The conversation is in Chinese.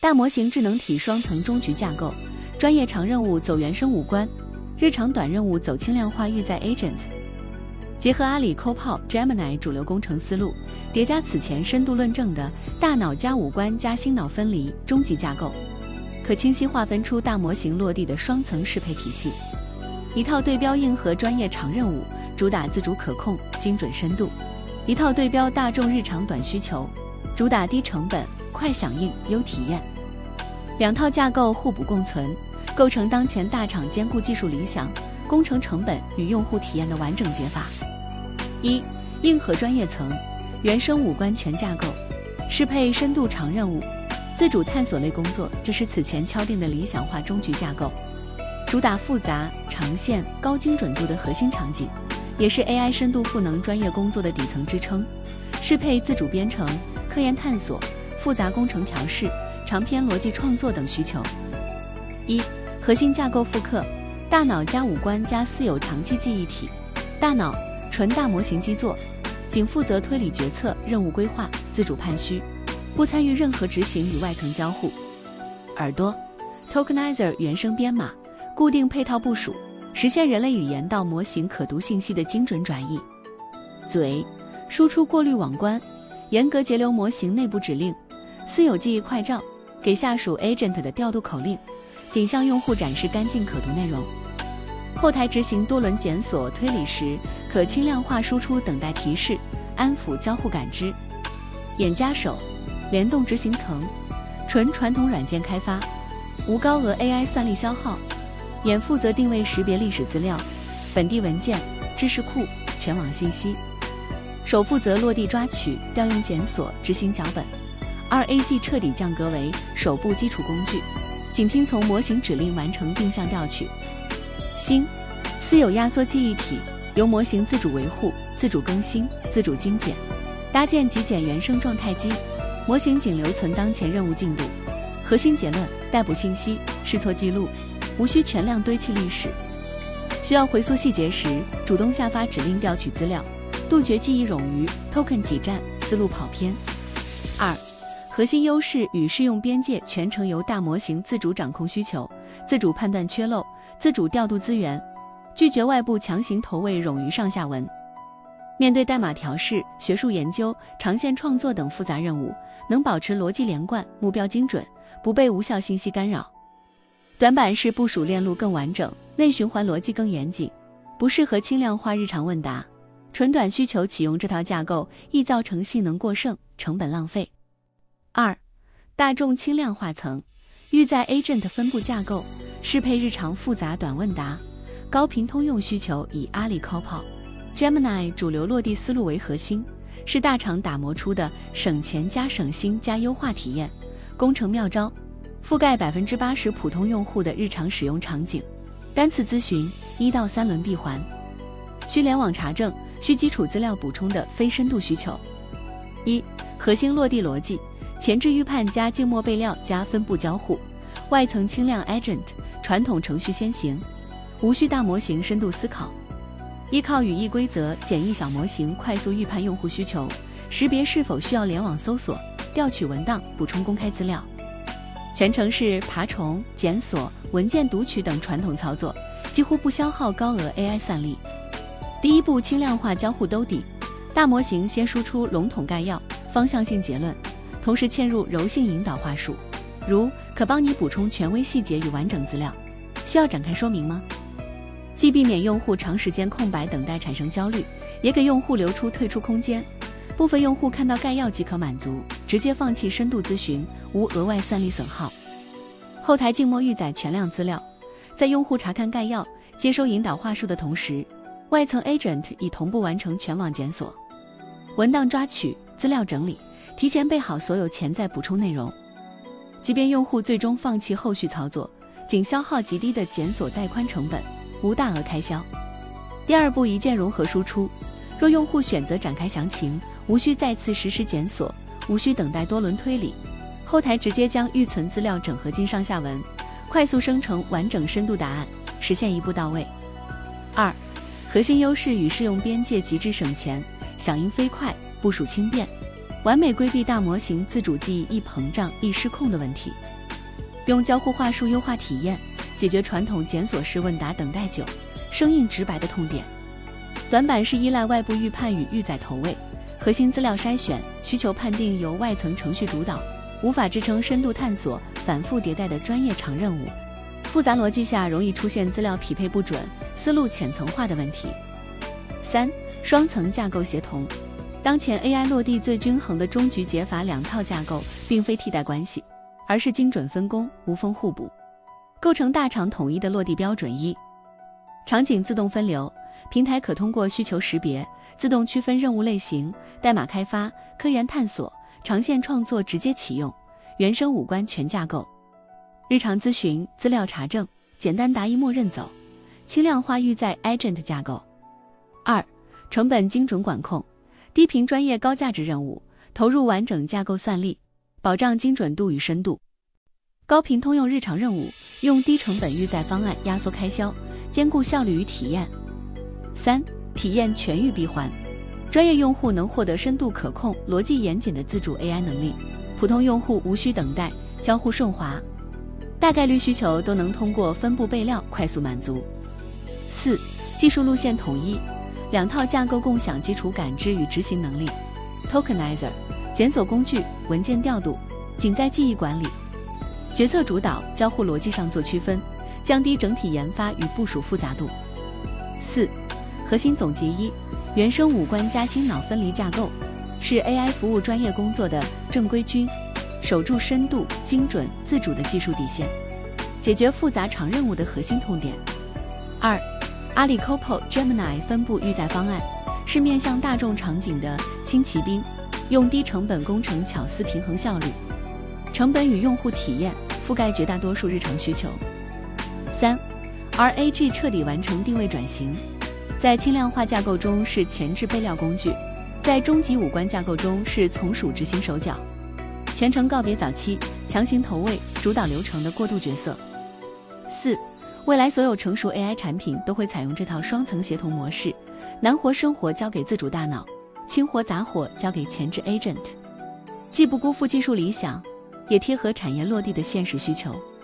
大模型智能体双层终局架构，专业长任务走原生五官，日常短任务走轻量化预载 agent。结合阿里 Copilot、Gemini 主流工程思路，叠加此前深度论证的大脑加五官加心脑分离终极架构，可清晰划分出大模型落地的双层适配体系。一套对标硬核专业长任务，主打自主可控、精准深度；一套对标大众日常短需求，主打低成本、快响应、优体验。两套架构互补共存，构成当前大厂兼顾技术理想、工程成本与用户体验的完整解法。一、硬核专业层，原生五官全架构，适配深度长任务、自主探索类工作，这是此前敲定的理想化终局架构，主打复杂、长线、高精准度的核心场景，也是 AI 深度赋能专业工作的底层支撑，适配自主编程、科研探索、复杂工程调试、长篇逻辑创作等需求。一、核心架构复刻，大脑加五官加私有长期记忆体。大脑纯大模型基座，仅负责推理决策、任务规划、自主判虚，不参与任何执行与外层交互。耳朵 Tokenizer 原生编码，固定配套部署，实现人类语言到模型可读信息的精准转译。嘴输出过滤网关，严格节流模型内部指令，私有记忆快照，给下属 agent 的调度口令，仅向用户展示干净可读内容。后台执行多轮检索推理时，可轻量化输出等待提示，安抚交互感知。眼加手联动执行层，纯传统软件开发，无高额 AI 算力消耗。眼负责定位识别历史资料、本地文件、知识库、全网信息。手负责落地抓取、调用检索、执行脚本。2AG 彻底降格为手部基础工具，仅听从模型指令完成定向调取。心私有压缩记忆体，由模型自主维护、自主更新、自主精简，搭建极简原生状态机，模型仅留存当前任务进度、核心结论、待补信息、试错记录，无需全量堆砌历史。需要回溯细节时，主动下发指令调取资料，杜绝记忆冗余、token 挤占、思路跑偏。二、核心优势与适用边界全程由大模型自主掌控需求，自主判断缺漏，自主调度资源，拒绝外部强行投喂冗余上下文。面对代码调试、学术研究、长线创作等复杂任务，能保持逻辑连贯、目标精准，不被无效信息干扰。短板是部署链路更完整，内循环逻辑更严谨，不适合轻量化日常问答。纯短需求启用这套架构，易造成性能过剩、成本浪费。二、大众轻量化层，预载 agent 分布架构，适配日常复杂短问答，高频通用需求以阿里 Copilot、Gemini 主流落地思路为核心，是大厂打磨出的省钱加省心加优化体验。工程妙招，覆盖 80% 普通用户的日常使用场景，单次咨询1到3轮闭环，需联网查证、需基础资料补充的非深度需求。一、核心落地逻辑，前置预判加静默备料加分布交互，外层轻量 agent， 传统程序先行，无需大模型深度思考，依靠语义规则简易小模型快速预判用户需求，识别是否需要联网搜索、调取文档、补充公开资料。全程是爬虫、检索、文件读取等传统操作，几乎不消耗高额 AI 算力。第一步轻量化交互兜底，大模型先输出笼统概要、方向性结论，同时嵌入柔性引导话术，如可帮你补充权威细节与完整资料，需要展开说明吗？既避免用户长时间空白等待产生焦虑，也给用户留出退出空间。部分用户看到概要即可满足，直接放弃深度咨询，无额外算力损耗。后台静默预载全量资料，在用户查看概要、接收引导话术的同时，外层 agent 已同步完成全网检索、文档抓取、资料整理，提前备好所有潜在补充内容。即便用户最终放弃后续操作，仅消耗极低的检索带宽成本，无大额开销。第二步一键融合输出，若用户选择展开详情，无需再次实时检索，无需等待多轮推理，后台直接将预存资料整合进上下文，快速生成完整深度答案，实现一步到位。二、核心优势与适用边界极致省钱，响应飞快，部署轻便，完美规避大模型自主记忆易膨胀易失控的问题。 用交互话术优化体验，解决传统检索式问答等待久、生硬直白的痛点。短板是依赖外部预判与预载投喂，核心资料筛选、需求判定由外层程序主导，无法支撑深度探索、反复迭代的专业长任务。复杂逻辑下容易出现资料匹配不准、思路浅层化的问题。3. 双层架构协同。当前 AI 落地最均衡的终局解法两套架构并非替代关系，而是精准分工、无缝互补，构成大厂统一的落地标准。1. 场景自动分流，平台可通过需求识别自动区分任务类型、代码开发、科研探索、长线创作直接启用，原生五官全架构。日常咨询、资料查证、简单答疑默认走，轻量化预载 Agent 架构。2. 成本精准管控，低频专业高价值任务，投入完整架构算力，保障精准度与深度。高频通用日常任务，用低成本预载方案压缩开销，兼顾效率与体验。3. 体验全域闭环，专业用户能获得深度可控、逻辑严谨的自主 AI 能力，普通用户无需等待，交互顺滑，大概率需求都能通过分布备料快速满足。4. 技术路线统一，两套架构共享基础感知与执行能力 ，Tokenizer 检索工具、文件调度、仅在记忆管理，决策主导、交互逻辑上做区分，降低整体研发与部署复杂度。4. 核心总结。1. 原生五官加新脑分离架构，是 AI 服务专业工作的正规军，守住深度、精准、自主的技术底线，解决复杂长任务的核心痛点。2. 阿里 Copilot Gemini 分布预载方案，是面向大众场景的轻骑兵，用低成本工程巧思平衡效率、成本与用户体验，覆盖绝大多数日常需求。3. RAG 彻底完成定位转型，在轻量化架构中是前置备料工具，在终极五官架构中是从属执行手脚，全程告别早期强行投喂、主导流程的过渡角色。4. 未来所有成熟 AI 产品都会采用这套双层协同模式，难活生活交给自主大脑，轻活杂活交给前置 Agent， 既不辜负技术理想，也贴合产业落地的现实需求。